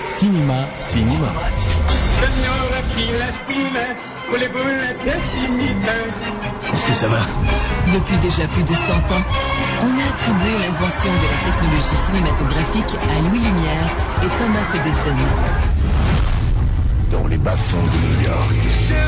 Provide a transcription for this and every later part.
Cinéma. Est-ce que ça va? Depuis déjà plus de 100 ans, on a attribué l'invention de la technologie cinématographique à Louis Lumière et Thomas Edison. Dans les bas-fonds de New York.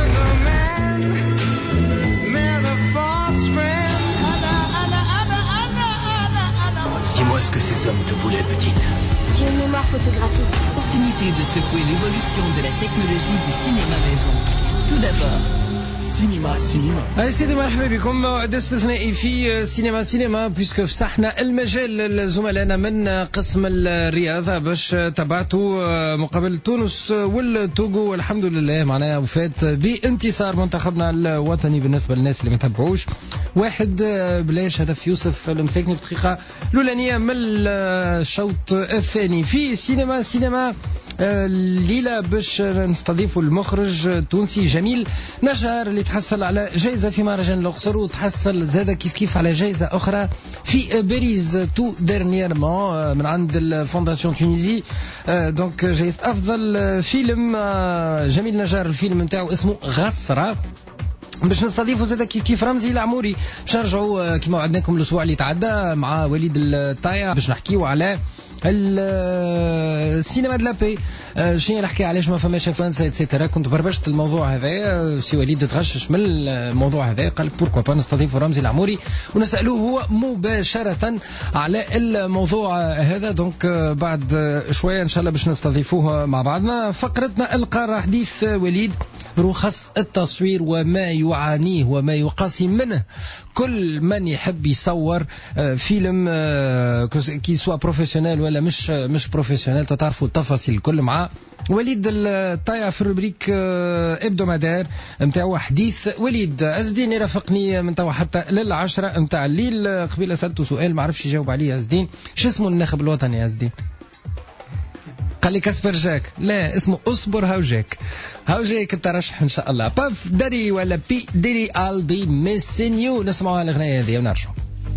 Dis-moi ce que ces hommes te voulaient, petite. J'ai une mémoire photographique. Opportunité de secouer l'évolution de la technologie du cinéma maison. Tout d'abord, سينما. سيدي مرحبا بكم. درس استثنائي في سينما بيسكو فسحنا المجال لزملائنا من قسم الرياضة باش تبعتوا مقابل تونس والتوغو، والحمد لله معناها وفات بانتصار منتخبنا الوطني. بالنسبة للناس اللي ما تابعوش، واحد بلاش هدف يوسف المساكني في الدقيقة الأولانية من الشوط الثاني. في سينما الليلة باش نستضيفوا المخرج التونسي جميل نجار اللي تحصل على جائزة في مهرجان الأقصر، وتحصل زادة كيف على جائزة أخرى في باريس تو ديرنييرمون من عند الفونداسيون تونيزي. دونك جائزة أفضل فيلم جميل نجار، الفيلم نتاعو اسمه غصرة. باش نستضيفوا زادا كيف رمزي العموري. باش نرجعوا كما وعدناكم الأسبوع اللي تعدى مع وليد الطايع باش نحكيوا على السينما دو لابي. شنو نحكي علاش ما فماش افلانس ايتترا. كنت بربشت الموضوع هذا، سي وليد تغشش من الموضوع هذا، قال بوركوا با نستضيفوا رمزي العموري ونسالوه هو مباشره على الموضوع هذا. دونك بعد شويه ان شاء الله باش نستضيفوه مع بعضنا. فقرتنا القاره حديث وليد رخص التصوير وما يعانيه وما يقاسي منه كل من يحب يصور فيلم كي سوا بروفيسيونيل ولا مش بروفيسيونيل. تعرفوا التفاصيل الكل مع وليد الطايع في الروبريك ابدومادير نتاعو حديث وليد. عز الدين يرافقني من توا حتى للعشرة نتاع الليل. قبيله سالته سؤال ما عرفش يجاوب عليه عز الدين. شو اسمه الناخب الوطني عز الدين؟ قال لي كاسبر جاك. لا، اسمه اصبر هاو جاك الترشح ان شاء الله. باف داري ولا بي ديري I'll be missing you. نسمعوا الاغنيه هذه ونرجعوا.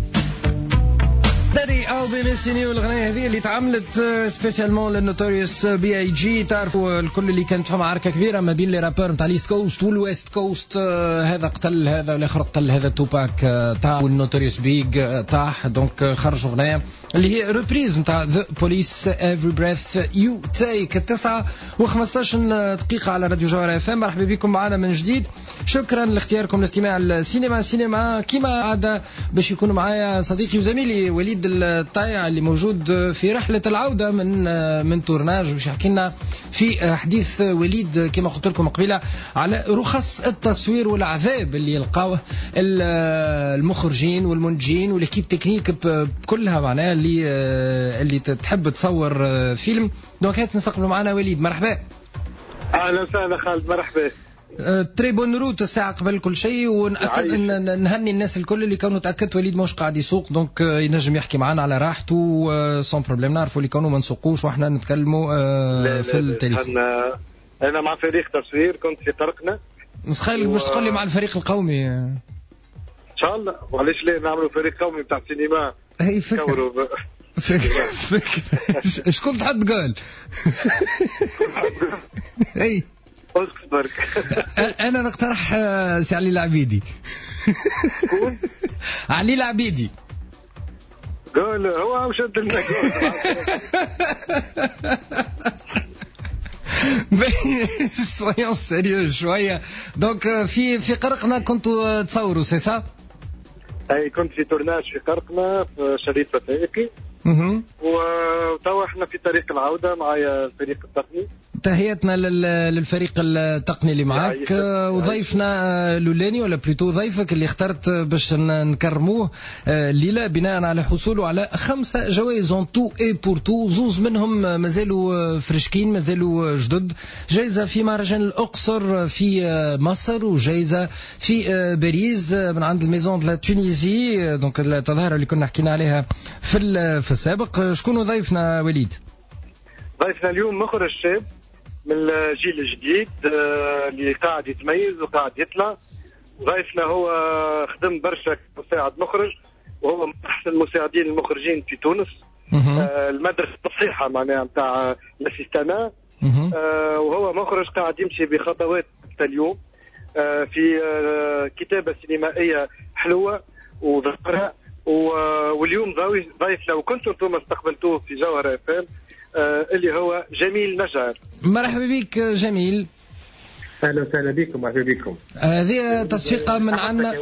داري I'll be missing you الاغنيه هذه اللي تعملت سبيسيالمون للنوتوريوس بي اي جي. تعرفوا الكل اللي كانت فما عركه كبيره ما بين لي رابور نتاع الايست كوست والويست كوست. هذا قتل هذا والاخر قتل هذا. توباك تاع والنوتوريوس بيج طاح. دونك خرجوا اغنيه اللي هي ريبريز نتاع ذا بوليس every breath you take. 9:15 دقيقه على راديو جوهر اف ام. مرحبا بكم معنا من جديد. شكرا لاختياركم لاستماع السينما كما عاد باش يكون معايا صديقي وزميلي وليد الطايع اللي موجود في رحلة العودة من تورناج باش يحكي لنا في حديث وليد كما قلت لكم قبيلة على رخص التصوير والعذاب اللي يلقاوه المخرجين والمنتجين والكيب تكنيك كلها معناها اللي تحب تصور فيلم. دونك هات نستقبلوا معنا وليد. مرحبا. اهلا وسهلا خالد. مرحبا. تري بون روت الساعة قبل كل شيء، ونأكد نهني الناس الكل اللي كانوا تأكدت وليد مش قاعد يسوق. دونك ينجم يحكي معنا على راحته سون بروبليم. نعرفوا اللي كانوا ما نسوقوش واحنا نتكلموا في التليفون. انا مع فريق تصوير كنت في طرقنا. نسخيل باش تقول لي مع الفريق القومي ان شاء الله. وعلاش لا نعملوا فريق قومي بتاع سينما. هي فكرة شكون تحد قال اي اصبر. انا نقترح سي علي العبيدي. علي العبيدي قول هو مشد لنا. سويون سيريو شويه. دونك في قرقنا كنتوا تصوروا سي سا؟ اي كنت في تورناج في قرقنا في شريط وثائقي. وتوا احنا في طريق العودة معايا الفريق التقني. تحياتنا للفريق التقني اللي معك. وضيفنا لولاني ولا بلوتو ضيفك اللي اخترت باش نكرموه الليلة بناء على حصوله على 5 جوائز اون تو اي بور تو. زوز منهم مازالوا فرشكين مازالوا جدد. جائزة في مهرجان الأقصر في مصر وجائزة في باريس من عند الميزون دو لا تونيزي. دونك التظاهرة اللي كنا حكينا عليها في السابق. شكون ضيفنا وليد؟ ضيفنا اليوم مخرج شاب من الجيل الجديد اللي قاعد يتميز وقاعد يطلع. ضيفنا هو خدم برشا مساعد مخرج وهو من أحسن المساعدين المخرجين في تونس. المدرسة الصحيحة معناها نتاع الأسيستانا. وهو مخرج قاعد يمشي بخطوات اليوم في كتابة سينمائية حلوة وذكرها. واليوم ضيف لو كنتم انتم استقبلتوه في جوهرة FM اللي هو جميل نجار. مرحبا بك جميل. اهلا وسهلا بكم. مرحبا بكم. هذه تصفيقة من عنا.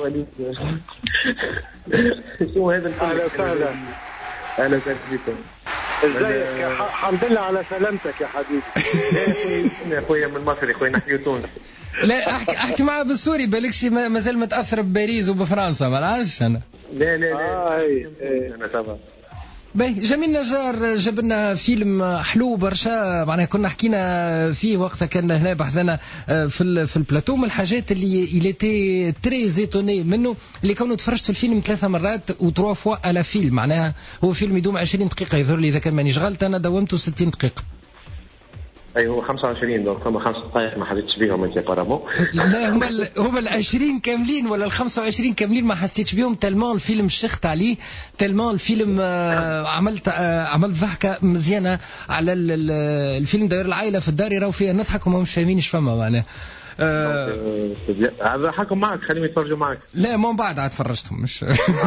شو هذا؟ اهلا وسهلا. اهلا وسهلا بكم. ازيك؟ الحمد لله على سلامتك يا حبيبي. يا اخويا من مصر، يا اخويا نحن تونس. لا احكي معه بالسوري، بالكش مازال متاثر بباريس وبفرنسا، ما نعرفش انا. لا انا طبعا. باهي جميل نجار جاب لنا فيلم حلو برشا، معناها كنا حكينا فيه وقتها كان هنا بحثنا في البلاتو. من الحاجات اللي تي تري زيتوني منه اللي كونه تفرجت في الفيلم 3 مرات و3 فوا على فيلم، معناها هو فيلم يدوم 20 دقيقة يظهر لي إذا كان ماني غلط، أنا دومته 60 دقيقة. ايوه 25 دونك ثم 5 دقائق ما حسيتش بيهم انت بارامون. لا هما ال 20 كاملين ولا ال 25 كاملين ما حسيتش بيهم، تلمون الفيلم شخت عليه، تلمون الفيلم عملت ضحكة مزيانة على الفيلم داير العائلة في الدار يراو فيها نضحك وما مش فاهمين ايش فما معناه. هذا حكم معك، خليهم يتفرجوا معك. لا من بعد عاد فرجتهم مش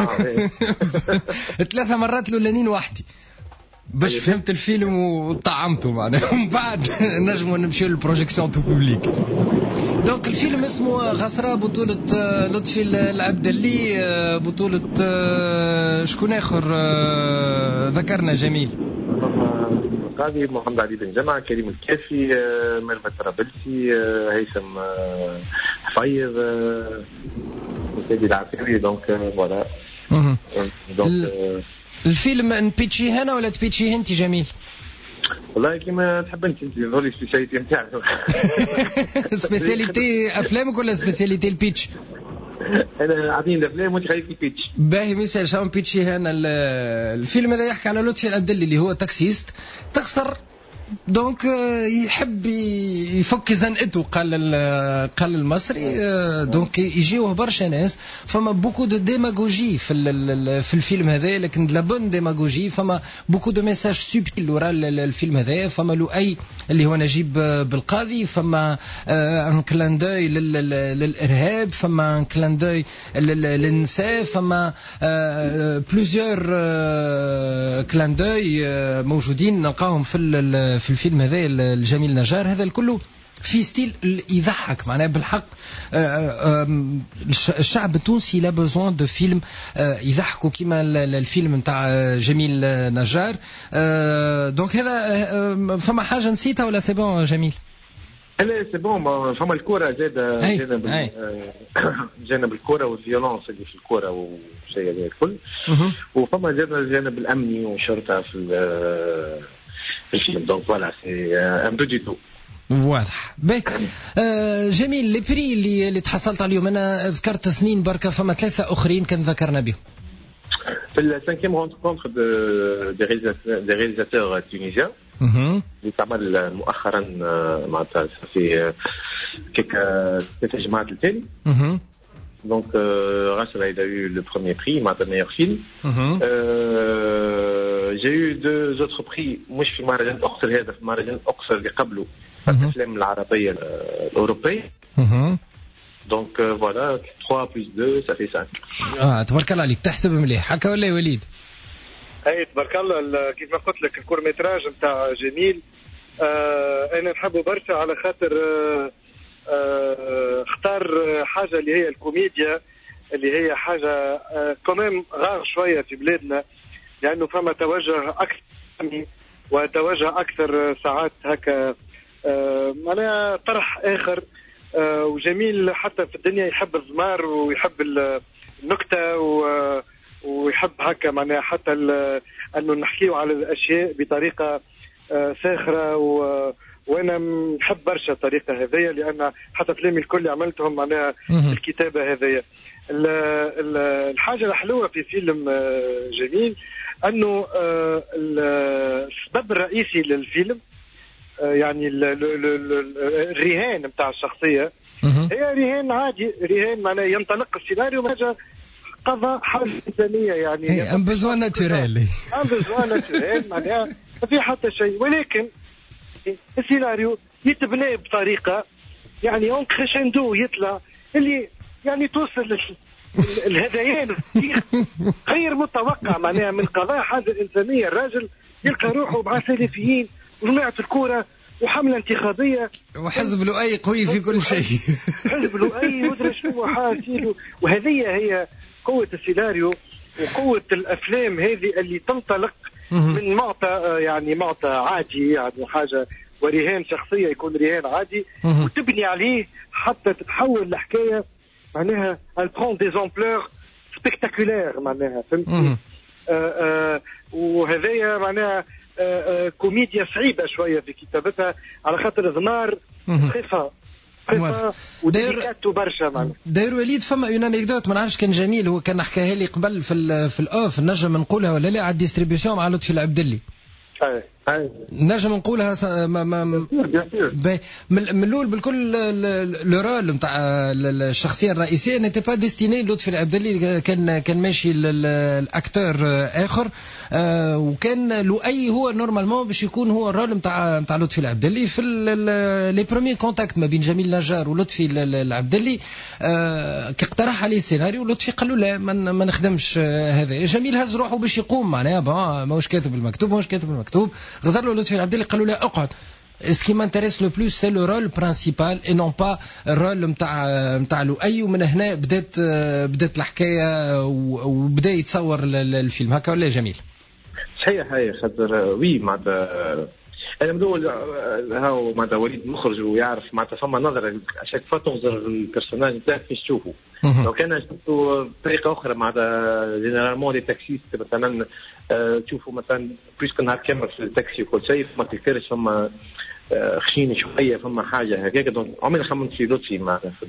3 مرات الأولانيين وحدي باش فهمت الفيلم وطعمته معناها. من بعد نجموا نمشيو للبروجيكسيون تو بوبليك. دونك الفيلم اسمه غصرة، بطولة لطفي العبدلي، بطولة شكون اخر ذكرنا جميل؟ قاضي محمد علي بن جمعة، كريم الكافي، ميرفت طرابلسي، هيثم حفيظ، سيدي العفيفي. دونك فوالا. دونك الفيلم نبيتشي هنا ولا تبيتشي انت جميل؟ والله كيما تحب انت ذولي سبيسياليتي نتاعك. سبيسياليتي افلامك ولا سبيسياليتي البيتش؟ انا عاطيني الافلام وانت خليك البيتش. باهي مثال شلون بيتشي هنا. الفيلم هذا يحكي على لطفي العبدلي اللي هو تاكسيست تخسر، دونك يحب يفك زنقته قال المصري. دونك يجيوه برشا ناس، فما بوكو دو ديماغوجي في الفيلم هذا، لكن لا بون ديماغوجي. فما بوكو دو ميساج سوبتيل وراء الفيلم هذا. فما لؤي اللي هو نجيب بالقاضي، فما ان كلان دوي للارهاب، فما ان كلان دوي للنساء، فما بلوزيور كلان دوي موجودين نلقاهم في الفيلم هذا الجميل نجار. هذا الكله في ستيل يضحك معناه بالحق. الشعب التونسي لا بوزوان دو فيلم يضحكوا كيما الفيلم نتاع جميل نجار. دونك هذا فما حاجه نسيتها ولا سي بون جميل؟ لا سي بون. فما الكره جانب الكره والفيولونس اللي في الكره والشيء هذا الكل. وفما جانب الامني والشرطه في الفيلم. دونك فوالا سي ان بو دي تو واضح. جميل. لي بري اللي تحصلت عليهم انا ذكرت سنين بركه، فما 3 اخرين كان ذكرنا بهم. في السانكيم رونكونتر دي رياليزاتور تونيزيان اللي تعمل مؤخرا معناتها في كيك جماعة التالي. Donc Rachel a eu le premier prix, le meilleur film. J'ai eu 2 autres prix مش في مهرجان أقصر، هذا في مهرجان أقصر اللي قبله الأفلام العربية الأوروبية. Donc voilà 3 plus 2 ça fait 5. تبارك الله عليك، تحسب مليح هكا ولا يا وليد؟ اي تبارك الله. كيف ما قلت لك الكور متراج نتاع جميل انا نحبه برشا على خاطر اختار حاجة اللي هي الكوميديا، اللي هي حاجة كمان غار شوية في بلادنا، لأنه فما توجه أكثر وتوجه أكثر ساعات هكا معناها طرح آخر. وجميل حتى في الدنيا يحب الزمار ويحب النكتة ويحب هكا معناها حتى أنه نحكيه على الأشياء بطريقة ساخرة. وانا نحب برشا الطريقه هذه، لان حتى افلامي الكل عملتهم معناها الكتابه هذه. الحاجه الحلوه في فيلم جميل انه السبب الرئيسي للفيلم يعني الرهان نتاع الشخصيه هي رهان عادي، رهان معناها ينطلق السيناريو من حاجه قضاء حاجة إنسانية يعني ان بوزوان ناتوريل معناها ما في حتى شيء. ولكن السيناريو يتبنى بطريقة يعني اون كريشندو يطلع اللي يعني توصل الهذيان غير متوقع معناها من قضاء حاجة إنسانية. الراجل يلقى روحه مع سلفيين وجماعة الكورة وحملة انتخابية وحزب لؤي قوي في كل شيء. حزب لؤي ودري شنو حاسيله. وهذه هي قوة السيناريو وقوة الأفلام هذه اللي تنطلق من معطى يعني معطى عادي يعني حاجة ورهان شخصية يكون رهان عادي وتبني عليه حتى تتحول الحكاية معناها elle prend des ampleurs spectaculaires معناها فهمتني. وهذايا معناها كوميديا صعيبة شوية في كتابتها على خاطر ضمار خفة وديكاتو برشا معناها. داير وليد فما اون انيكدوت ما نعرفش كان جميل هو كان حكاها لي قبل في الاوف نجم نقولها ولا لا على الديستريبيوشن مع لطفي العبدلي. نجم نقولها من الاول بالكل. لو رول نتاع الشخصيه الرئيسيه نتي با ديستيني لطفي العبدلي كان ماشي الاكتور اخر وكان لؤي هو نورمالمون باش يكون هو الرول نتاع لطفي العبدلي في لي بروميي كونتاكت ما بين جميل نجار ولطفي العبدلي. كي اقترح عليه السيناريو لطفي قال له لا ما نخدمش هذا. جميل هز روحه باش يقوم معناها ماهوش كاتب المكتوب غزر له لطفي العبدلي قالوا له اقعد. Ce qui m'intéresse le plus c'est le rôle principal et non pas الرول نتاع لؤي. ومن هنا بدات الحكايه وبدا يتصور الفيلم هكا ولا جميل. صحيح هي خاطر وي معناتها انا مدول هاو معناتها وليد مخرج ويعرف معناتها فما نظره اشاك فوا تنظر البيرسوناج نتاعك كيفاش تشوفه. لو كان شفتو بطريقه اخرى معناتها جينيرالمون لي تاكسيست مثلا تشوفوا مثلا بيسك نهار كامل في التاكسي وكل شيء فما تكرش فما خشين شويه فما حاجه هكاك. دونك عمري خممت في لطفي معناتها في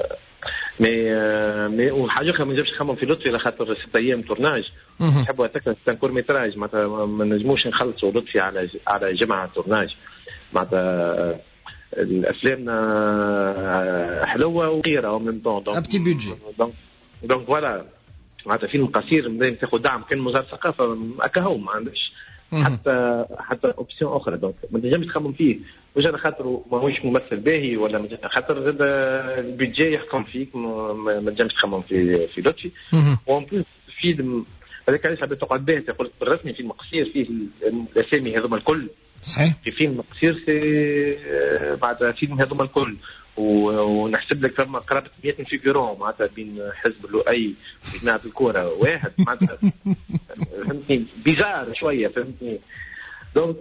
مي وحاجه اخرى ما نجمش نخمم في لطفي على خاطر 6 ايام تورناج نحبوا هكاك كور ميتراج معناتها ما نجموش نخلصوا لطفي على جمعه تورناج. معناتها الافلام حلوه وغيره ومن طون ابتي بيدجي دونك فوالا معناتها فيلم قصير بدنا تاخذ دعم كان وزاره الثقافه هكا ما عندش حتى اوبسيون اخرى. دونك ما تنجمش تخمم فيه واش على خاطر ماهوش ممثل باهي ولا خاطر زاد البيدجي يحكم فيك ما تنجمش تخمم في لطفي. وان بليس فيلم هذاك علاش حبيت تقعد به تقول بالرسمي فيلم قصير فيه الاسامي هذوما الكل صحيح. في فيلم قصير سي بعد فيلم هذوما الكل ونحسب لك ثم قرابه 100 فيجورون معناتها بين حزب لؤي وجماعه الكوره واحد معناتها فهمتني بيزار شويه فهمتني. دونك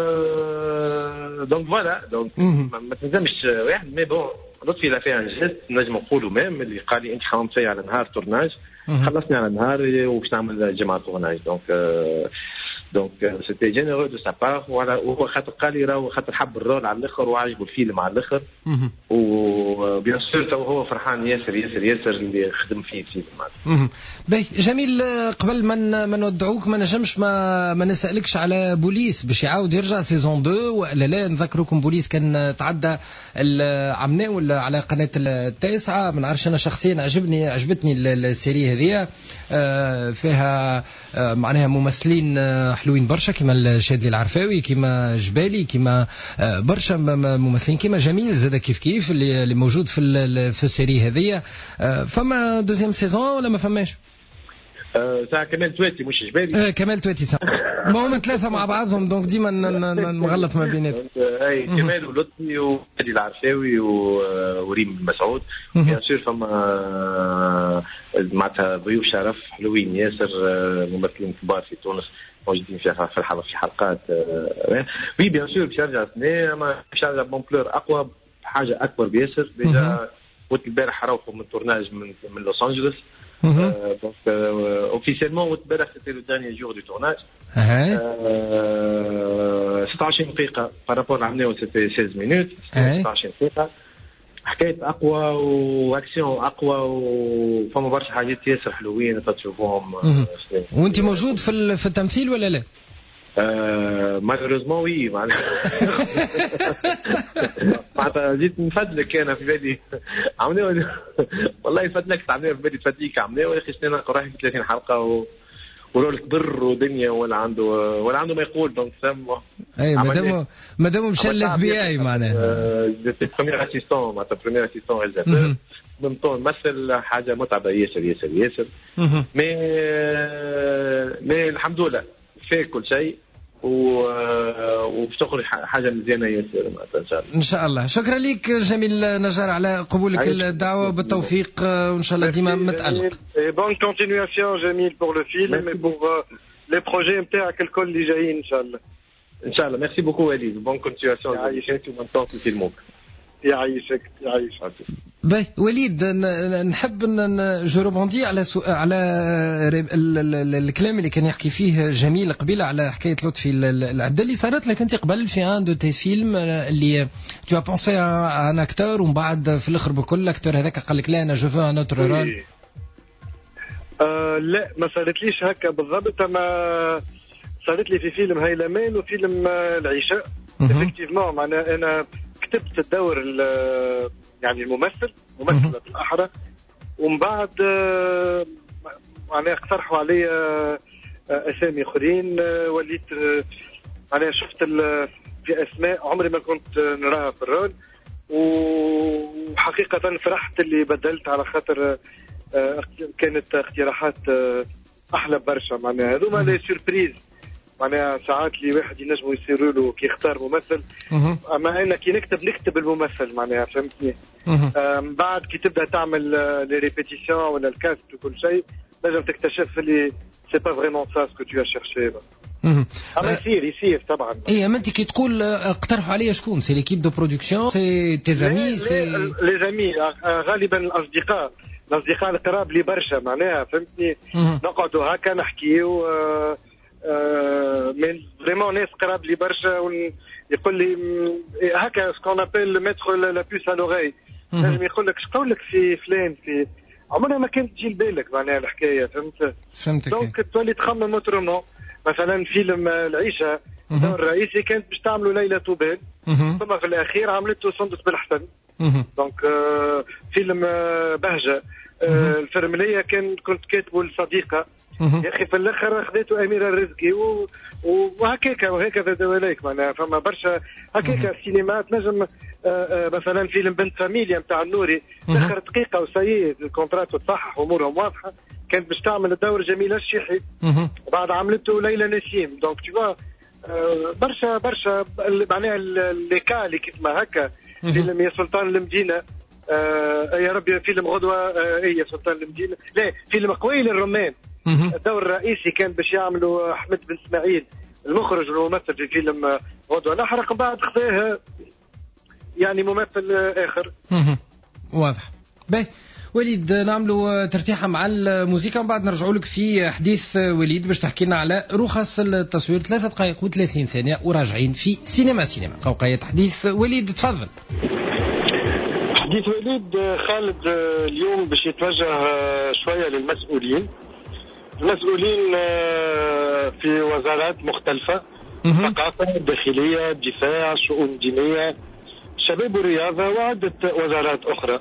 فوالا دونك ما تنجمش واحد مي بون لطفي لا فيها جست نجم نقولوا ميم اللي قال لي انت خممت فيا على نهار تورناج خلصني على نهار وباش نعمل جماعه تورناج. دونك سيتي جينيرو دو سا بار وهو خاطر قال لي راهو خاطر حب الرول على الاخر وعجبه الفيلم على الاخر وبيان سور هو فرحان ياسر اللي خدم فيه الفيلم معناتها. باهي جميل. قبل ما نودعوك ما نجمش ما نسالكش على بوليس باش يعاود يرجع سيزون 2 ولا لا. نذكركم بوليس كان تعدى عمنا ولا على قناه التاسعه. ما نعرفش انا شخصيا عجبتني السيري هذه فيها معناها ممثلين حلوين برشا كيما الشادلي العرفاوي كيما جبالي كيما برشا ممثلين كيما جميل زاد كيف اللي موجود في السيري هذه. فما دوزيام سيزون ولا ما فماش؟ ساعة كمال تواتي مش جبالي كمال تواتي ساعة ما هم 3 مع بعضهم دونك ديما نغلط ما بيناتهم. اي كمال ولطفي وشادلي العرفاوي وريم مسعود بيان سور فما معناتها ضيوف شرف حلوين ياسر ممثلين كبار في تونس موجودين في حلقات. وي بيان سور باش يرجع سنة اما باش يرجع بامبلور اقوى حاجه اكبر بياسر. ديجا قلت البارح روحوا من تورناج من لوس انجلوس دونك اوفيسيلمون البارح سيتي لو دانيي جور دو تورناج 16 دقيقه بارابور عملناه سيتي 16 مينوت 16 دقيقه. حكايه اقوى واكسيون اقوى وفما برشا حاجات ياسر حلوين تشوفوهم. وانت موجود في التمثيل ولا لا؟ مالوريزمون وي معناتها زيد نفدلك انا في بالي عملنا والله فدلك عملنا في بالي تفديك عملنا يا اخي شنو نلقى روحي في 30 حلقه ورول كبر ودنيا ولا عنده ما يقول دونك سام اي مادام مشى الاف بي اي معناها بريمير اسيستون معناتها بريمير اسيستون رياليزاتور بنطون مثل حاجه متعبه ياسر مي الحمد لله في كل شيء وبتخرج حاجه مزيانه ياسر ان شاء الله. شكرا لك جميل نجار على قبولك الدعوه بالتوفيق وان شاء الله ديما متالق. بون كونتينياسيون جميل بور لو فيلم بور لي بروجي نتاعك الكل اللي جايين ان شاء الله. ميرسي بوكو وليد بون كونتينياسيون يعيشك ومن فيلموك. يعيشك باهي وليد نحب جو روبوندي على الكلام اللي كان يحكي فيه جميل قبيله على حكايه لطفي العبد اللي صارت لك انت قبل في ان دو تي فيلم اللي تو بونسي ان اكتور ومن بعد في الاخر بكل الاكتور هذاك قال لك لا انا جو فو ان اوتر رول. لا ما صارتليش هكا بالضبط. ما صارت لي في فيلم هيلمان وفيلم العشاء افكتيفمون. معناها انا كتبت الدور يعني الممثلة بالأحرى ومن بعد معناها اقترحوا علي أسامي آخرين وليت معناها شفت في أسماء عمري ما كنت نراها في الرول وحقيقة فرحت اللي بدلت على خاطر كانت اقتراحات أحلى برشا. معناها هذوما لي سوربريز معناها ساعات لي واحد ينجموا يصيروا له كي يختار ممثل اما انا كي نكتب الممثل معناها فهمتني. بعد كي تبدا تعمل لي ريبيتيسيون ولا الكاست وكل شيء لازم تكتشف اللي سي با فريمون سا سكو تو شيرشي. اما يصير طبعا. اي اما انت كي تقول اقترحوا عليا شكون سي ليكيب دو برودكسيون سي تي زامي سي لي زامي غالبا الاصدقاء القراب لي برشا معناها فهمتني. نقعدوا هكا نحكيو من فريمون ناس قراب لي برشا يقول لي هكا سكون ابل ميتر لا بوس ا لوغي لازم يقول لك شقول لك في فلان في عمرها ما كانت تجي لبالك معناها الحكايه فهمتك. دونك تولي تخمم اوترومون. مثلا فيلم العيشه الدور الرئيسي كانت باش تعملوا ليلى طوبال ثم في الاخير عملته سندس بالحسن. دونك فيلم بهجه الفرمليه كنت كاتبه لصديقه يا اخي في الاخر خذيته اميره الرزقي وهكاك دواليك معناها فما برشا هكاك السينما تنجم مثلا فيلم بنت فاميليا نتاع النوري اخر دقيقه وسيد الكونترات تصحح امورهم واضحه كانت باش تعمل الدور جميله الشيحي وبعد عملته ليلى نسيم. دونك تشوا برشا معناها اللي اللي كيما هكا فيلم يا سلطان المدينه يا ربي فيلم غدوه يا سلطان المدينه لا فيلم قويل الرمان الدور الرئيسي كان باش يعملوا احمد بن اسماعيل المخرج والممثل في فيلم غدوه نحرق بعد خذاها يعني ممثل اخر. واضح. باهي وليد نعملوا ترتيحه مع الموسيقى ومن بعد نرجعوا لك في حديث وليد باش تحكي لنا على رخص التصوير 3 دقائق و30 ثانيه وراجعين في سينما قوقعة حديث وليد. تفضل. حديث وليد خالد اليوم باش يتوجه شويه للمسؤولين في وزارات مختلفة ثقافة الداخلية الدفاع شؤون دينية شباب والرياضة وعدة وزارات أخرى.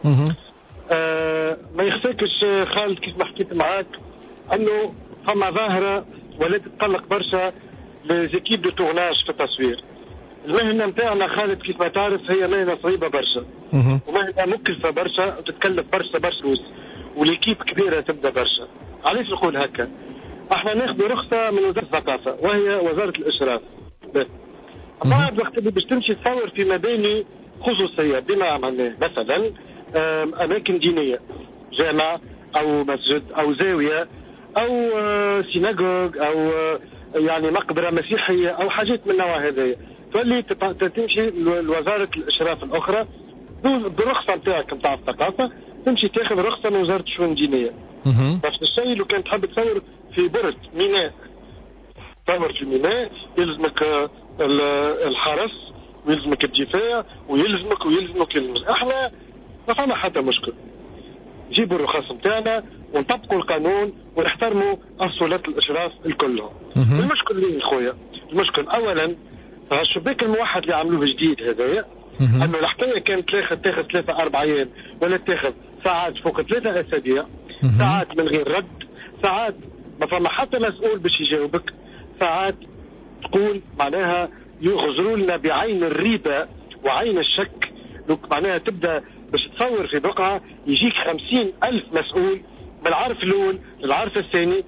ما يخفاكش خالد كيف ما حكيت معاك أنه فما ظاهرة ولا تتطلق برشا لزيكيب دو تورناج في التصوير. المهنة متاعنا خالد كيف ما تعرف هي مهنة صعيبة برشا ومهنة مكلفة برشا وتتكلف برشا فلوس وليكيب كبيرة تبدأ برشا. علاش نقول هكا؟ احنا ناخذ رخصة من وزارة الثقافة وهي وزارة الإشراف. بعد وقت اللي باش تمشي تصور في مباني خصوصية بما عملناه مثلا أماكن دينية جامع أو مسجد أو زاوية أو سيناغوغ أو يعني مقبرة مسيحية أو حاجات من النوع هذا تولي تمشي لوزارة الإشراف الأخرى بالرخصة نتاعك نتاع الثقافة تمشي تاخذ رخصة من وزارة الشؤون الدينية. نفس الشيء لو كان تحب تصور في برد ميناء تصور في ميناء يلزمك الحرس ويلزمك الدفاع ويلزمك احنا ما فما حتى مشكل. جيبوا الرخص نتاعنا ونطبقوا القانون ونحترموا أصولات الإشراف الكلهم. المشكل اللي خويا المشكل أولا الشباك الموحد اللي عملوه جديد هذايا أنه الحكاية كانت تاخذ 3-4 أيام ولا تاخذ ساعات فوق 3 أسابيع، ساعات من غير رد، ساعات ما فما حتى مسؤول باش يجاوبك، ساعات تقول معناها يغزروا لنا بعين الريبة وعين الشك. دوك معناها تبدا باش تصور في بقعة يجيك 50,000 مسؤول بالعرف الأول للعرف الثاني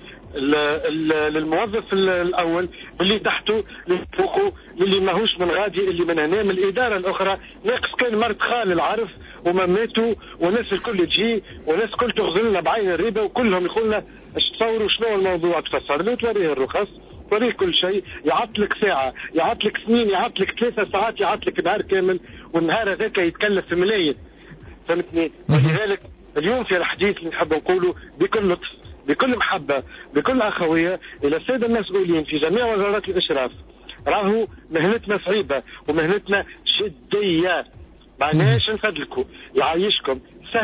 للموظف الأول اللي تحته اللي فوقه اللي ماهوش من غادي اللي من هنا من الإدارة الأخرى، ناقص كان مرت خال العرف وما ماتوا والناس الكل تجي والناس الكل تغزل لنا بعين الريبة وكلهم يقول لنا اش تصوروا شنو الموضوع، تفسر له توريه الرخص توريه كل شيء، يعطلك ساعة يعطلك سنين يعطلك 3 ساعات يعطلك نهار كامل، والنهار هذاك يتكلف في ملايين. فهمتني؟ ولذلك اليوم في الحديث اللي نحب نقوله بكل لطف بكل محبة بكل أخوية إلى السادة المسؤولين في جميع وزارات الإشراف، راهو مهنتنا صعيبة ومهنتنا جدية، معناش نفدلكم يعيشكم،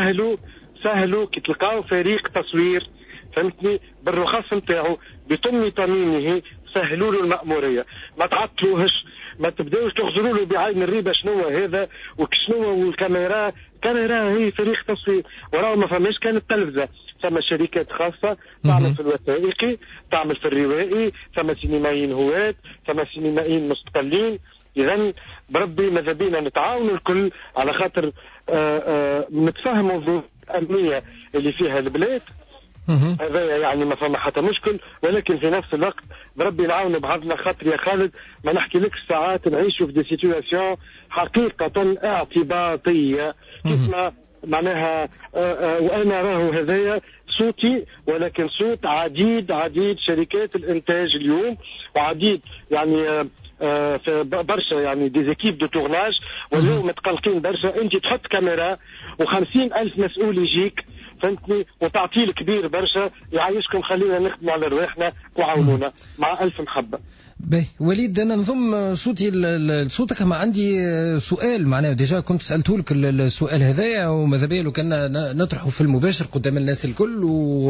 سهلوا كي تلقاو فريق تصوير فهمتني بالرخص نتاعو بطم طميمه، سهلوا له المأمورية، ما تعطلوهش، ما تبداوش تغزروا له بعين الريبة شنو هذا وشنو والكاميرا. كاميرا هي فريق تصوير وراه ما فماش كانت تلفزة، ثم شركات خاصة تعمل في الوثائقي تعمل في الروائي، ثم سينمائيين هواة ثم سينمائيين مستقلين. إذن بربي ماذا بينا نتعاونوا الكل على خاطر نتفهموا الظروف الأمنية اللي فيها البلاد. هذا يعني ما فما حتى مشكل، ولكن في نفس الوقت بربي نعاون بعضنا خاطر يا خالد ما نحكي لك ساعات نعيشوا في دي سيتواسيون حقيقة اعتباطية كيفما معناها وانا راهو هذايا صوتي ولكن صوت عديد شركات الانتاج اليوم وعديد يعني في برشا يعني ديزيكيب دو تورناج واليوم متقلقين برشا. انت تحط كاميرا و50,000 مسؤول يجيك فهمتني وتعطيل كبير برشا يعيشكم، خلينا نخدموا على رواحنا وعاونونا مع ألف محبة. باهي وليد انا نضم صوتك ما عندي سؤال معناه ديجا كنت سالته لك السؤال هذايا وماذا بيا لو كان نطرحه في المباشر قدام الناس الكل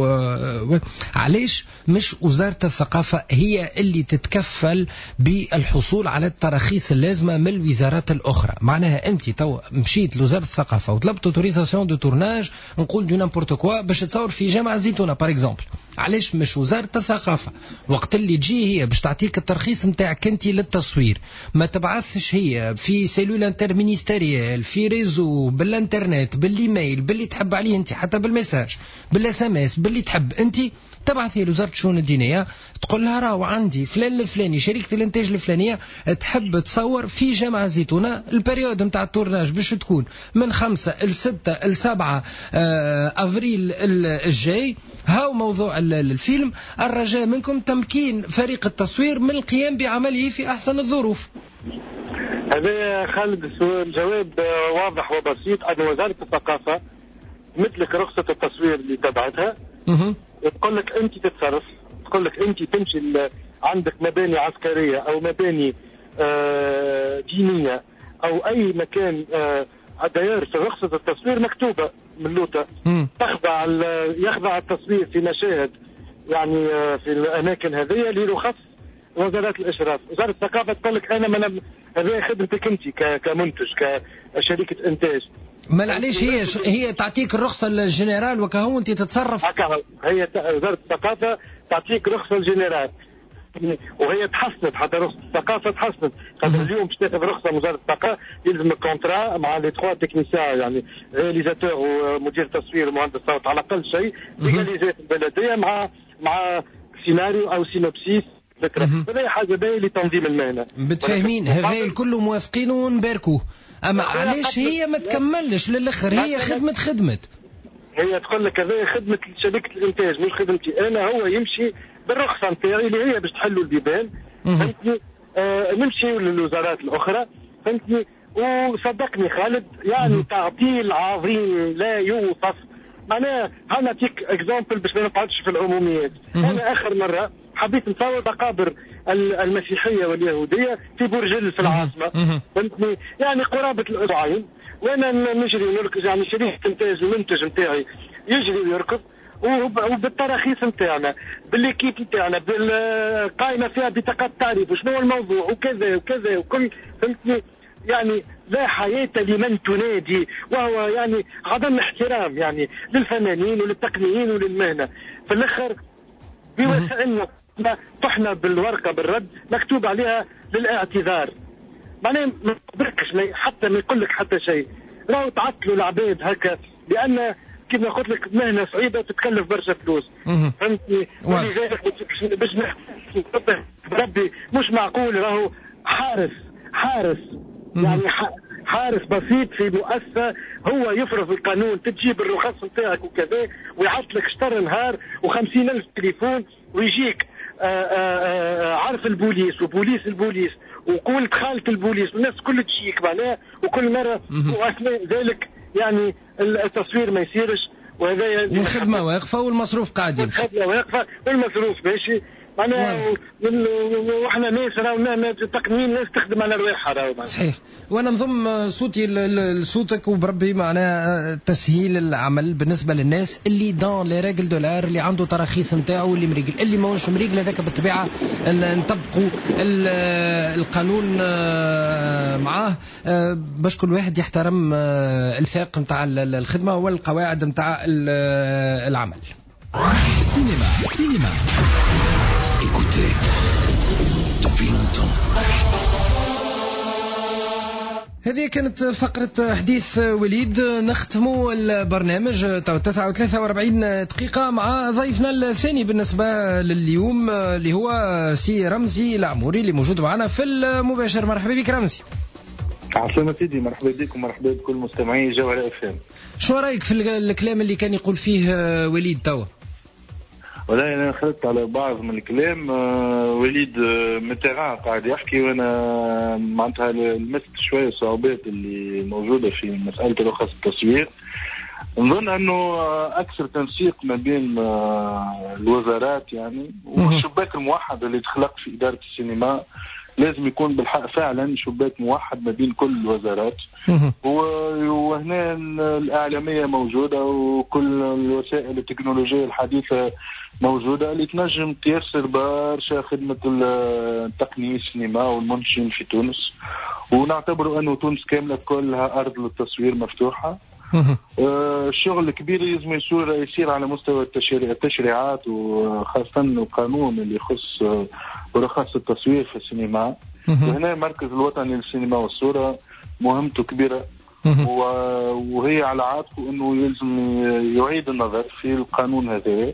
علاش مش وزارة الثقافة هي اللي تتكفل بالحصول على التراخيص اللازمة من الوزارات الأخرى؟ معناها أنت تو مشيت لوزارة الثقافة وطلبت اوتوريزاسيون دو تورناج نقول دو نامبورت كوا باش تصور في جامعة الزيتونة باغ اكزومبل، علاش مش وزارة الثقافة وقت اللي تجي هي باش تعطيك الترخيص نتاعك انت للتصوير ما تبعثش هي في سيلول انترمينيستيريال في ريزو بالانترنت بالايميل باللي تحب عليه انت حتى بالمساج بالاس ام اس باللي تحب انت تبعث هي لوزارة الشؤون الدينية تقول لها راهو عندي فلان الفلاني شركة الانتاج الفلانية تحب تصور في جامعة الزيتونة البريود نتاع التورناج باش تكون من 5 إلى 6 إلى 7 افريل الجاي. هاو موضوع الفيلم، الرجاء منكم تمكين فريق التصوير من القيام بعمله في أحسن الظروف. هذا خالد الجواب واضح وبسيط. أن وزارة الثقافة مثلك رخصة التصوير اللي تبعتها تقول لك أنت تتصرف، تقول لك أنت تمشي عندك مباني عسكرية أو مباني دينية أو أي مكان داير في رخصة التصوير مكتوبة من لوطة يخضع التصوير في مشاهد يعني في الأماكن هذه لرخص وزارات الإشراف. وزارة الثقافة تقول لك أنا هذه خدمتك أنت كمنتج كشركة إنتاج. ما علاش هي تعطيك الرخصة الجنرال وكهو أنت تتصرف؟ هي وزارة الثقافة تعطيك رخصة الجنرال وهي تحسنت حتى رخصة الثقافة تحسنت. خاطر اليوم باش تاخذ رخصة من وزارة الثقافة يلزم الكونترا مع لي 3 تكنيسيان يعني رياليزاتور ومدير تصوير ومهندس صوت على أقل شيء ليغاليزات البلدية مع سيناريو أو سينوبسيس فكرة. هذه حاجة باهية لتنظيم المهنة. بتفاهمين هذا الكل موافقين ونباركوه، أما علاش هي ما تكملش للآخر؟ هي خدمة هي تقول لك هذه خدمة شركة الإنتاج مش خدمتي أنا. هو يمشي بالرخصة نتاعي اللي هي باش تحلوا البيبان فهمتني. نمشي للوزارات الأخرى فهمتني. وصدقني خالد يعني تعطيل عظيم لا يوصف. معناها هنعطيك اكزامبل باش ما نقعدش في العموميات. أنا آخر مرة حبيت نصور مقابر المسيحية واليهودية في برجل في العاصمة فهمتني يعني قرابة الأسبوعين، وأنا نجري ونركز يعني شريك إنتاج المنتج نتاعي يجري ويركض وبالتراخيص نتاعنا بالليكيب نتاعنا بالقائمه فيها بطاقات تعريف وشنو هو الموضوع وكذا وكذا وكل فهمتني. يعني لا حياة لمن تنادي، وهو يعني عدم احترام يعني للفنانين وللتقنيين وللمهنة. في الآخر بوسائلنا طحنا بالورقة بالرد مكتوب عليها للاعتذار، معناه ما بركش حتى ما يقول لك حتى شيء. راهو تعطلوا العباد هكا لأن كما قلت لك مهنة صعيبة تتكلف برشا فلوس، فهمتني. ولذلك باش ربي مش معقول راهو حارس يعني حارس بسيط في مؤسسة هو يفرض القانون، تجيب الرخص نتاعك وكذا ويعط لك شطر نهار و50,000 تليفون ويجيك عارف البوليس وبوليس البوليس وكل خالة البوليس والناس كل تجيك معناها وكل مرة وأثناء ذلك يعني التصوير ما يصيرش، وهذا والخدمة واقفة والمصروف قاعد يمشي. الخدمة واقفة والمصروف ماشي معناها. واحنا ناس راهو تقنيين ناس تخدم على رواحها راهو. صحيح. وانا نضم صوتي لصوتك وبربي معناها تسهيل العمل بالنسبه للناس اللي دون لي ريغل دولار، اللي عنده تراخيص نتاعو اللي مريقل، اللي ماهوش مريقل هذاك بالطبيعه نطبقوا القانون معاه باش كل واحد يحترم الفاق نتاع الخدمه والقواعد نتاع العمل. سينما écoutez depuis longtemps. هذه كانت فقرة حديث وليد. نختموا البرنامج 43 دقيقة مع ضيفنا الثاني بالنسبة لليوم اللي هو سي رمزي العموري اللي موجود معنا في المباشر. مرحبا بك رمزي. عسلامة سيدي، مرحبا بك ومرحبا بكل مستمعي جوهرة FM. شو رأيك في الكلام اللي كان يقول فيه وليد توا؟ والله أنا خلطت على بعض من الكلام. وليد متران قاعد يحكي وأنا معناتها لمست شوية صعوبات اللي موجودة في مسألة رخص التصوير. نظن أنه أكثر تنسيق ما بين الوزارات يعني والشباك الموحد اللي تخلق في إدارة السينما لازم يكون بالحق فعلا شباك موحد ما بين كل الوزارات. وهنا الإعلامية موجودة وكل الوسائل التكنولوجية الحديثة موجودة اللي تنجم تيسر برشا خدمة التقنيين السينما والمنتجين في تونس، ونعتبر أنه تونس كاملة كلها أرض للتصوير مفتوحة. الشغل الكبير لازم يصير على مستوى التشريعات وخاصة القانون اللي يخص رخص التصوير في السينما. وهنا المركز الوطني للسينما والصورة مهمته كبيرة، وهي على عاتقه انه يلزم يعيد النظر في القانون هذا.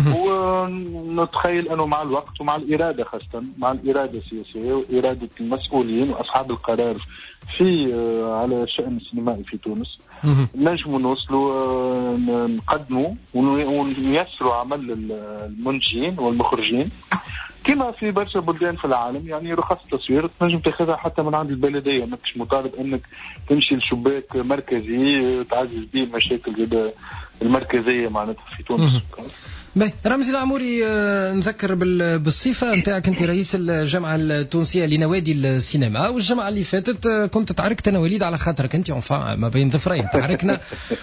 ونتخيل انه مع الوقت ومع الإرادة، خاصة مع الإرادة السياسية وإرادة المسؤولين وأصحاب القرار في على شأن السينمائي في تونس نجموا نوصلوا نقدموا ونيسروا عمل المنتجين والمخرجين كما في برشا بلدان في العالم. يعني رخص التصوير تنجم تاخذها حتى من عند البلدية، ماكش مطالب انك تمشي لشباك مركزي تعزز به مشاكل جدا المركزية معناتها في تونس. رمزي العموري، نذكر بالصفة نتاعك انت رئيس الجامعة التونسية لنوادي السينما، والجامعة اللي فاتت كنت تعاركت انا وليد على خاطرك انت ما بين ظفرين تعاركنا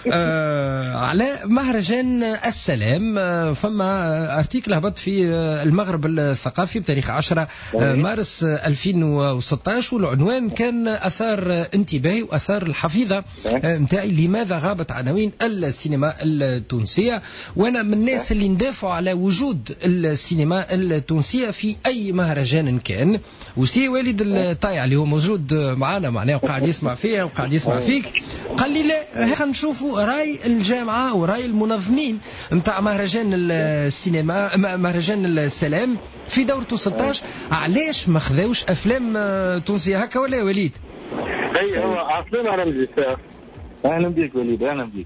على مهرجان السلام. فما ارتيكل هبط في المغرب الثقافي بتاريخ 10 مارس 2016 والعنوان كان اثار انتباهي واثار الحفيظة نتاعي لماذا غابت عناوين السينما التونسية. وانا من الناس اللي ندافعوا على وجود السينما التونسية في أي مهرجان كان. وسي والد الطايع اللي هو موجود معنا معناه وقاعد يسمع فيها وقاعد يسمع فيك قال لي لا، خلينا نشوفوا رأي الجامعة ورأي المنظمين نتاع مهرجان السينما مهرجان السلام في دورته 16 علاش ما خذاوش أفلام تونسية هكا ولا يا وليد؟ أي هو عسلامة رمزي. أهلا بك وليد، أهلا بك.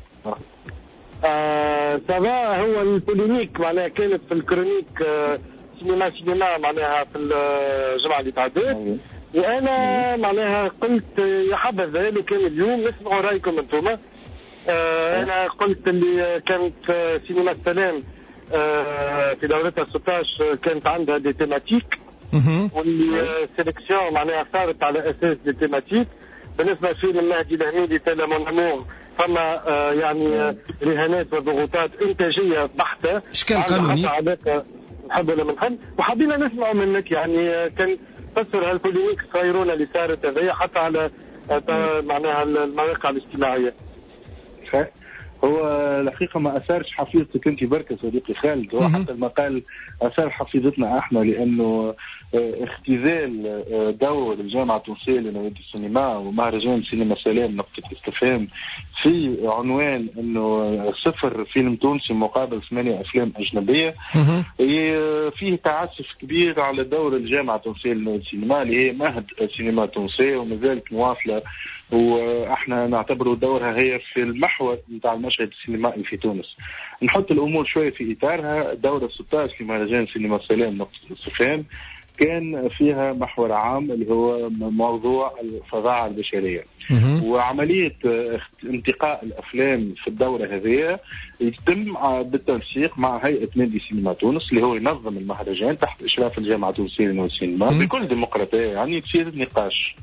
سافا هو البوليميك معناها كانت في الكرونيك سينما معناها في الجمعة اللي تعدت، وأنا معناها قلت يا حبذا لو كان اليوم نسمعوا رأيكم أنتم. أنا قلت اللي كانت سينما السلام في دورتها 16 كانت عندها دي تيماتيك، واللي سيلكسيون معناها صارت على أساس دي تيماتيك، بالنسبه لفيلم مهدي الهميدي تلا مون امور فما يعني رهانات وضغوطات انتاجيه بحته. اشكال قانوني علاقه نحب ولا ما نحب، وحبينا نسمع منك يعني كان تفسر هالبوليميك الصغيرونه اللي صارت هذه حتى على معناها المواقع الاجتماعيه. هو الحقيقة ما أثارش حفيظتك أنت بركة صديقي خالد، هو حتى المقال أثار حفيظتنا احنا، لأنه اختزال دور الجامعة التونسية لنوادي السينما ومهرجان سينما سلام نقطة استفهام في عنوان أنه 0 فيلم تونسي مقابل 8 أفلام أجنبية، فيه تعسف كبير على دور الجامعة التونسية لنوادي السينما اللي هي مهد السينما التونسية وما زالت مواصلة، واحنا نعتبر دورها هي في المحور نتاع المشهد السينمائي في تونس. نحط الامور شويه في اطارها. الدوره 16 في مهرجان سينما سلام نقطه الاستفهام كان فيها محور عام اللي هو موضوع الفظاعه البشريه، وعمليه انتقاء الافلام في الدوره هذه يتم بالتنسيق مع هيئه نادي سينما تونس اللي هو ينظم المهرجان تحت اشراف الجامعه التونسيه للسينما بكل ديمقراطيه. يعني تصير نقاش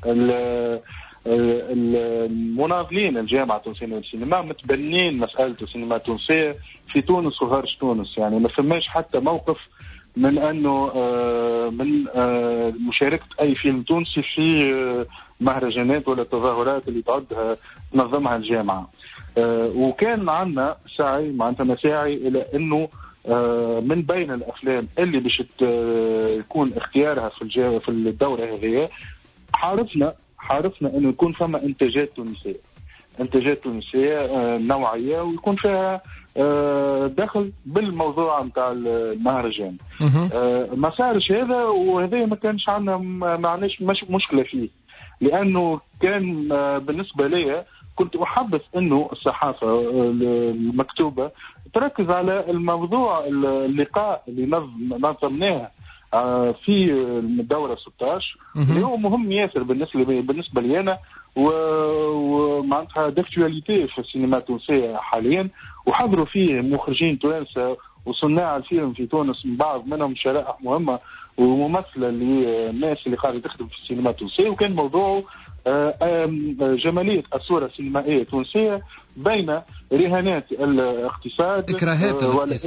المناضلين الجامعة التونسية للسينما متبنين مسألة السينما التونسية في تونس وخارج تونس، يعني ما فماش حتى موقف من أنه من مشاركة أي فيلم تونسي في مهرجانات ولا تظاهرات اللي تعدها تنظمها الجامعة. وكان عندنا سعي معناتها مساعي إلى أنه من بين الأفلام اللي باش يكون اختيارها في الدورة هذه حارفنا انه يكون فما انتاجات تونسيه نوعيه ويكون فيها دخل بالموضوع نتاع المهرجان. ما صارش هذا، وهذا ما كانش عندنا معناش مشكله فيه، لانه كان بالنسبه لي كنت احبذ انه الصحافه المكتوبه تركز على الموضوع اللقاء اللي نظمناه في الدورة 16 اللي هو مهم ياسر بالنسبة لي أنا، ومعناتها داكتواليتي في السينما التونسية حاليا، وحضروا فيه مخرجين توانسة وصناع الفيلم في تونس، من بعض منهم شرائح مهمة وممثلة للناس اللي قاعدة تخدم في السينما التونسية، وكان موضوعه جمالية الصورة السينمائية التونسية بين رهانات الاقتصاد إكراهات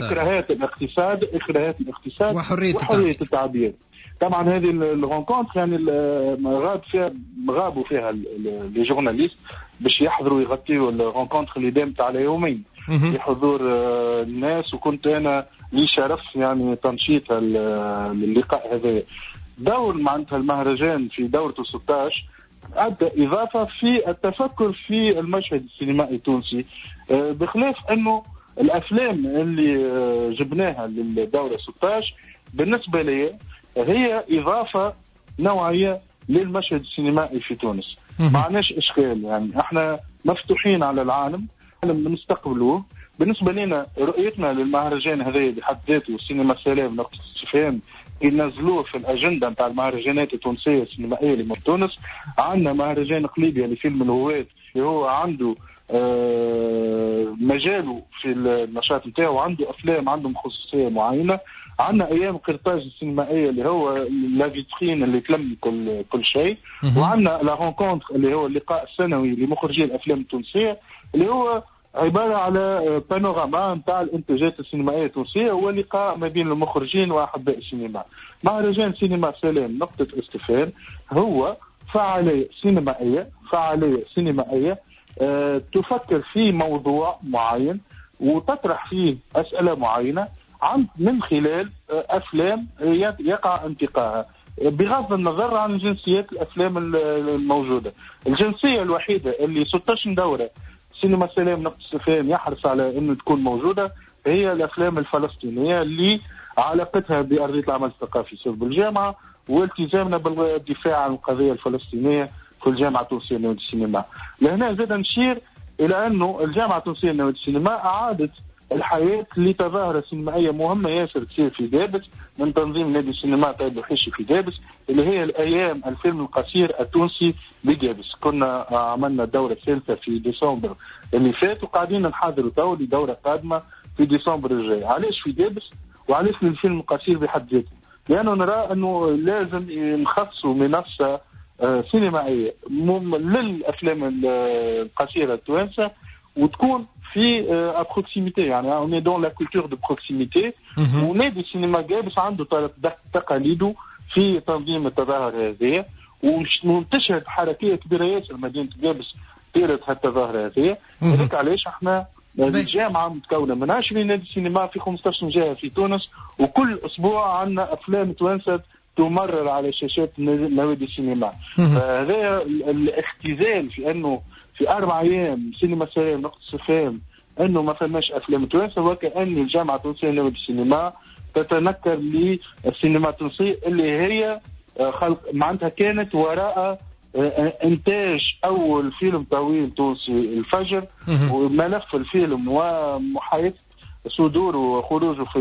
الاقتصاد وحرية التعبير. طبعا هذه الرونكونتر يعني غابوا فيها لي جورناليست باش يحضروا يغطيوا الرونكونتر اللي دامت على يومين بحضور الناس، وكنت انا لي شرف يعني تنشيط اللقاء هذا. دور معناتها المهرجان في دورته 16 أدى إضافة في التفكر في المشهد السينمائي التونسي، بخلاف أنه الأفلام اللي جبناها للدورة 16 بالنسبة لي هي إضافة نوعية للمشهد السينمائي في تونس. معناش إشكال، يعني احنا مفتوحين على العالم نستقبلوه. بالنسبة لنا رؤيتنا للمهرجان هذا بحد ذاته والسينما السلام نقطة استفهام ينزلوه في الأجندة نتاع المهرجانات التونسية السينمائية اللي من تونس. عندنا مهرجان قليبيا لفيلم الهواة اللي هو عنده مجاله في النشاط نتاعو، عنده أفلام عندهم خصوصية معينة. عندنا أيام قرطاج السينمائية اللي هو لا فيترين اللي تلم كل شيء، وعندنا لا رونكونتر اللي هو اللقاء السنوي لمخرجي الأفلام التونسية اللي هو عبارة على بانوراما نتاع الانتاجات السينمائية التونسية ولقاء ما بين المخرجين وأحباء السينما. مهرجان سينما سلام نقطة استفهام هو فعالية سينمائية تفكر في موضوع معين وتطرح فيه أسئلة معينة من خلال أفلام يقع انتقاها بغض النظر عن جنسيات الأفلام الموجودة. الجنسية الوحيدة اللي 16 دورة سينما سلام نقطة استفهام يحرص على أنه تكون موجودة هي الأفلام الفلسطينية اللي علاقتها بأرضية العمل الثقافي سبب الجامعة والتزامنا بالدفاع عن القضية الفلسطينية في الجامعة التونسية لنوادي السينما. لهنا زاد نشير إلى أنه الجامعة التونسية لنوادي السينما أعادت الحياة لتظاهرة سينمائية مهمة ياسر تصير في دابس من تنظيم نادي السينما طيب الحشي في دابس اللي هي الأيام الفيلم القصير التونسي بدابس. كنا عملنا الدورة الثالثة في ديسمبر اللي فات وقاعدين نحضروا تو لدورة قادمة في ديسمبر الجاي. علاش في دابس وعلاش للفيلم القصير بحد ذاته؟ لأنه نرى أنه لازم نخصصوا منصة سينمائية للأفلام القصيرة التوانسة وتكون في أبروكسيميتي، يعني on est dans la culture de proximité. ونادي السينما جابس عنده تقاليده في تنظيم التظاهر هذه، ومنتشرة حركية كبيرة ياسر مدينة جابس طيلة هالتظاهر هذه. هذاك علاش احنا الجامعة متكونة من 20 نادي سينما في 15 جهة في تونس، وكل أسبوع عندنا أفلام توانسة تمرر على شاشات نوادي السينما. فهذا الاختزال في أنه في 4 أيام سينما سلام نقطة سفام أنه ما فماش أفلام توانسة، وكأن الجامعة التونسية لنوادي السينما تتنكر للسينما التونسية اللي هي خلق معناتها كانت وراء انتاج اول فيلم طويل تونسي الفجر، وملف الفيلم ومحايدة صدوره وخروجه في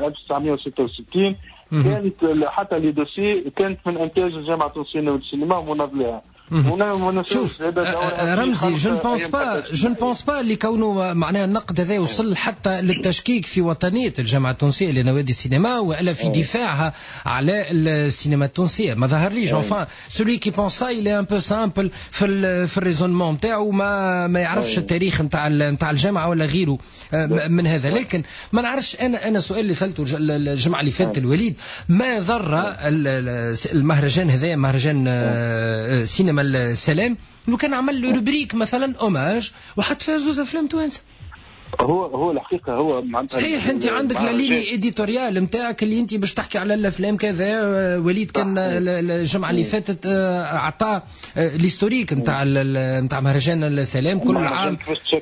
1966 كانت حتى لي دوسي كانت من انتاج الجامعه التونسيه للسينما ومنظميها. شوف رمزي، جو نبونس با اللي كونه معناها النقد هذا وصل حتى للتشكيك في وطنيه الجامعه التونسيه لنوادي السينما والا في دفاعها على السينما التونسيه. ما ظهر ليش enfin celui qui pense ça il est un peu simple في الريزونمون نتاعو، ما يعرفش التاريخ نتاع الجامعه ولا غيره من هذا. لكن ما نعرفش انا سؤال اللي سالته الجمعه اللي فاتت الوليد، ما ضر المهرجان هذا مهرجان سينما السلام لو كان عمل له روبريك مثلا اوماج وحط فيها زوز افلام توانسه؟ هو الحقيقه هو صحيح انت عندك لا ليني اديتوريال نتاعك اللي انت باش تحكي على الافلام كذا. وليد كان الجمعه اللي فاتت عطى الهيستوريك نتاع مهرجان السلام كل عام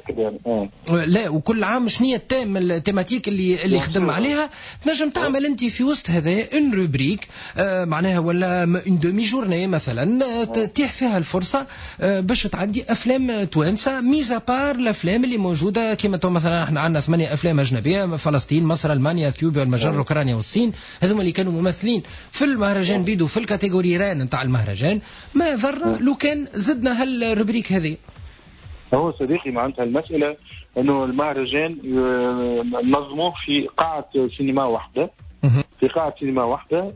لا وكل عام شنو هي التيماتيك اللي خدم عليها. تنجم تعمل انت في وسط هذا ان روبريك معناها ولا ان دومي جورني مثلا تتيح فيها الفرصه باش تعدي افلام توانسه ميزا بار الافلام اللي موجوده كما مثلا احنا عندنا 8 افلام اجنبيه، فلسطين مصر المانيا اثيوبيا المجر اوكرانيا والصين، هذوما اللي كانوا ممثلين في المهرجان بيدو في الكاتيجوري ران نتاع المهرجان. ما ضر لو كان زدنا هالروبريك هذه؟ هو صديقي معناتها المساله انه المهرجان نظموه في قاعه سينما واحده، في قاعه سينما واحده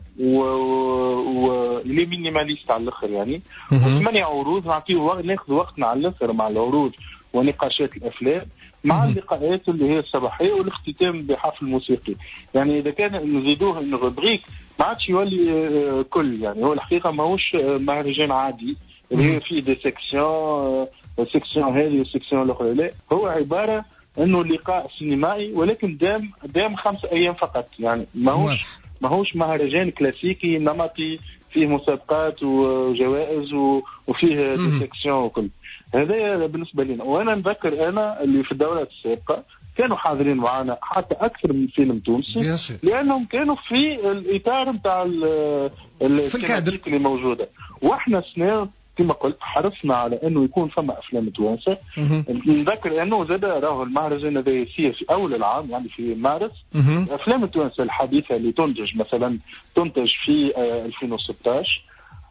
ولي مينيماليست على الاخر يعني، و8 عروض ناخذ وقتنا على الاخر مع العروض ونقاشات الافلام مع اللقاءات اللي هي الصباحيه والاختتام بحفل موسيقي. يعني اذا كان نزيدوه انه روبريك ما عادش يولي كل، يعني هو الحقيقه ماهوش مهرجان عادي اللي هي فيه دي سيكسيون هذه والسيكسيون الاخرى، لا هو عباره انه لقاء سينمائي ولكن دام 5 أيام فقط. يعني ماهوش مهرجان كلاسيكي نمطي فيه مسابقات وجوائز وفيه دي سيكسيون وكل هذا بالنسبه لنا. وانا نذكر انا اللي في الدورات السابقه كانوا حاضرين معنا حتى اكثر من فيلم تونسي لانهم كانوا في الاطار نتاع الكادر اللي موجوده. واحنا السنه كما قلت حرصنا على انه يكون فما افلام توانسه. نذكر انه زاد راهو المهرجان هذا يصير في اول العام يعني في مارس. افلام توانسه الحديثه اللي تنتج في 2016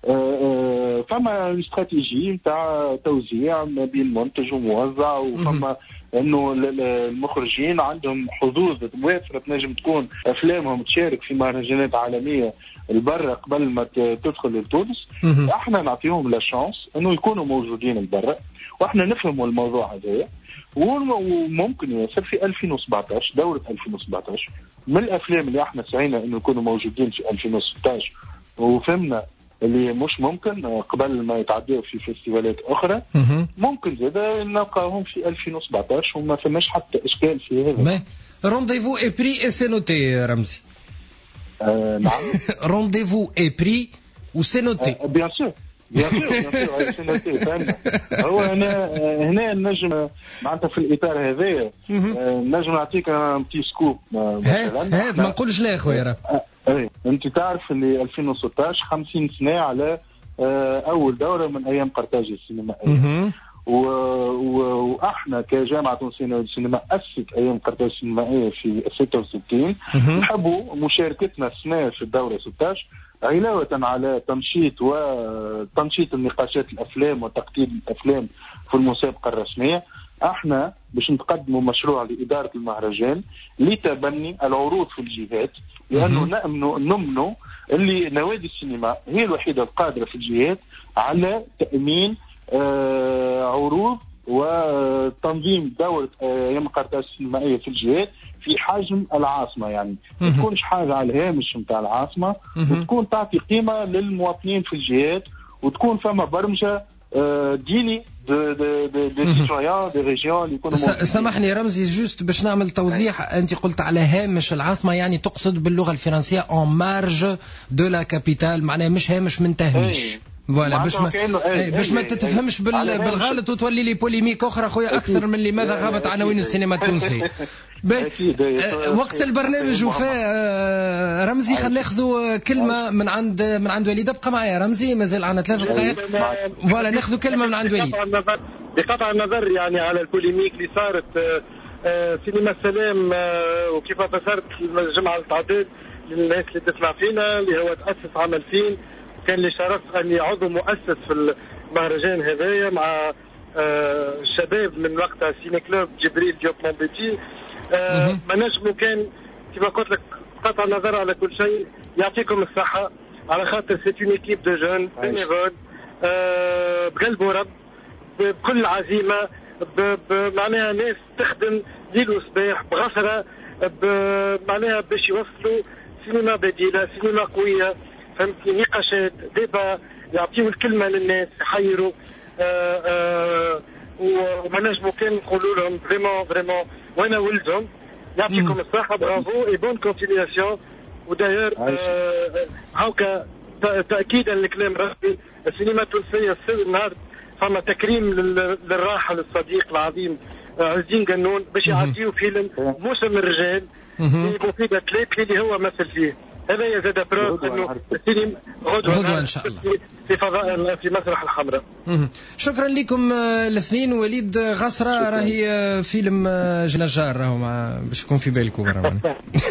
فما استراتيجي نتاع توزيع ما بين منتج وموزع، وفما انه المخرجين عندهم حظوظ وافره تنجم تكون افلامهم تشارك في مهرجانات عالميه البرة قبل ما تدخل لتونس. احنا نعطيهم لا شانس انه يكونوا موجودين البرة، واحنا نفهموا الموضوع هذا. وممكن يصير في 2017 دورة 2017 من الافلام اللي احنا سعينا انه يكونوا موجودين في 2016 وفهمنا اللي مش ممكن قبل ما يتعدوا في فيستيفالات اخرى. ممكن زاده نلقاهم في 2017 وما فماش حتى اشكال في هذا. رونديفو اي بري اي سي نوتي رمزي. نعم رونديفو اي بري وسي نوتي. بيان سور سي نوتي. فهمنا. هو هنا نجم معناتها في الاطار هذايا نجم نعطيك ان بتي سكوب مثلا. هاد ما نقولش لا يا خويا. انت تعرف اللي 2016 50 سنه على اول دوره من ايام قرطاج السينمائيه. واحنا كجامعه تونسيه للسينما اسست ايام قرطاج السينمائيه في 66. نحبوا مشاركتنا السنه في الدوره 16 علاوه على تنشيط النقاشات الافلام وتقديم الافلام في المسابقه الرسميه. احنا باش نتقدموا مشروع لإدارة المهرجان لتبني العروض في الجهات، لأنه نؤمنوا اللي نوادي السينما هي الوحيدة القادرة في الجهات على تأمين عروض وتنظيم دورة أيام القرطاس السينمائية في الجهات في حجم العاصمة، يعني ما تكونش حاجة على الهامش نتاع العاصمة، وتكون تعطي قيمة للمواطنين في الجهات، وتكون فما برمجة ديني دي سيتويان دي ريجيون اللي يكونوا سامحني رمزي جوست باش نعمل توضيح. انت قلت على هامش العاصمه، يعني تقصد باللغه الفرنسيه اون مارج دو لا كابيتال، معناها مش هامش من تهميش. فوالا باش ما تتفهمش بالغلط وتولي لي بوليميك اخرى خويا اكثر من لماذا غابت عناوين السينما التونسي. وقت البرنامج وفاء رمزي خلينا ناخذوا كلمه من عند وليد. ابقى معايا رمزي، مازال عندنا 3 دقائق. فوالا ناخذوا كلمه من عند وليد. بقطع النظر يعني على البوليميك اللي صارت سينما السلام وكيف فسرت الجمعه التعداد للناس اللي تسمع فينا، اللي هو تاسس عام 2000، كان لي شرف اني عضو مؤسس في المهرجان هذايا مع الشباب من وقتها سيني كلوب جبريل ديوب مونبيتي. ما نجمو كان كما قلت لك قطع النظر على كل شيء، يعطيكم الصحه على خاطر سيت اون ايكيب دو جون بينيفول بقلب ورب بكل عزيمه، معناها ناس تخدم ليل وصباح بغفره معناها باش يوصلوا سينما بديله، سينما قويه، فهمتني، نقاشات ديبا يعطيوا الكلمه للناس، يحيروا وما نجموا كان نقولوا لهم فريمون وين ولدهم. يعطيكم الصحه، برافو اي بون كونتينياسيون. وداير هاكا تاكيدا لكلام ربي، السينما التونسيه النهار فما تكريم للراحل الصديق العظيم عز الدين قنون باش يعطيوا فيلم موسم الرجال مفيدة تلاتلي اللي هو مثل فيه. هذا يزيد بروف انه السينما غدوة ان شاء الله في فضاء في مسرح الحمراء. شكرا لكم الاثنين. وليد غصرة راهي فيلم جنجار راهو باش يكون في بالكم برا.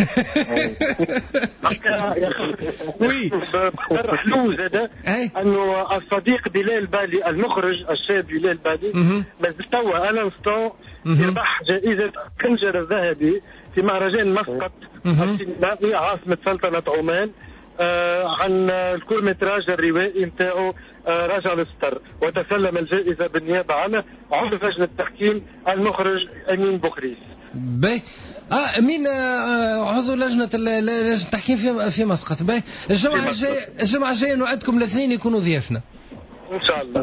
وي حلو زاد انه الصديق بلال بالي المخرج الشاب بلال بالي ما توا الانستون يربح جائزة كنجر الذهبي في مهرجان مسقط السينمائي عاصمة سلطنة عمان عن الكورمتراج الروائي نتاعو راجع للستر، وتسلم الجائزة بالنيابة عنه عضو لجنة التحكيم المخرج أمين بوخريس. باهي مين عضو لجنة التحكيم في مسقط. باهي الجمعة الجاية نوعدكم الاثنين يكونوا ضيافنا ان شاء الله.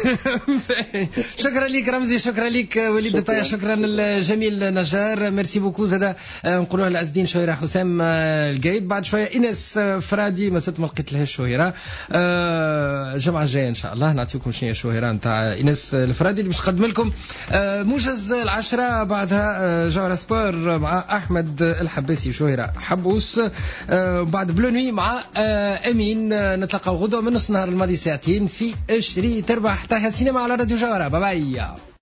شكرا لك رمزي، شكرا لك وليد طايع، شكرا الجميل نجار، ميرسي بوكو. زاد نقولوها لعز الدين شويره حسام القايد، بعد شويه ايناس فرادي ما ما لقيت لها الشهيره. الجمعه الجايه ان شاء الله نعطيكم شنو هي الشهيره نتاع ايناس الفرادي اللي باش نقدم لكم موجز 10. بعدها جوهره سبور مع احمد الحباسي شهيره حبوس، بعد بلونوي مع امين. نتلقاو غدوه من نص نهار الماضي ساعتين في 20 تربح تحيا السينما على راديو جوهره. باي باي.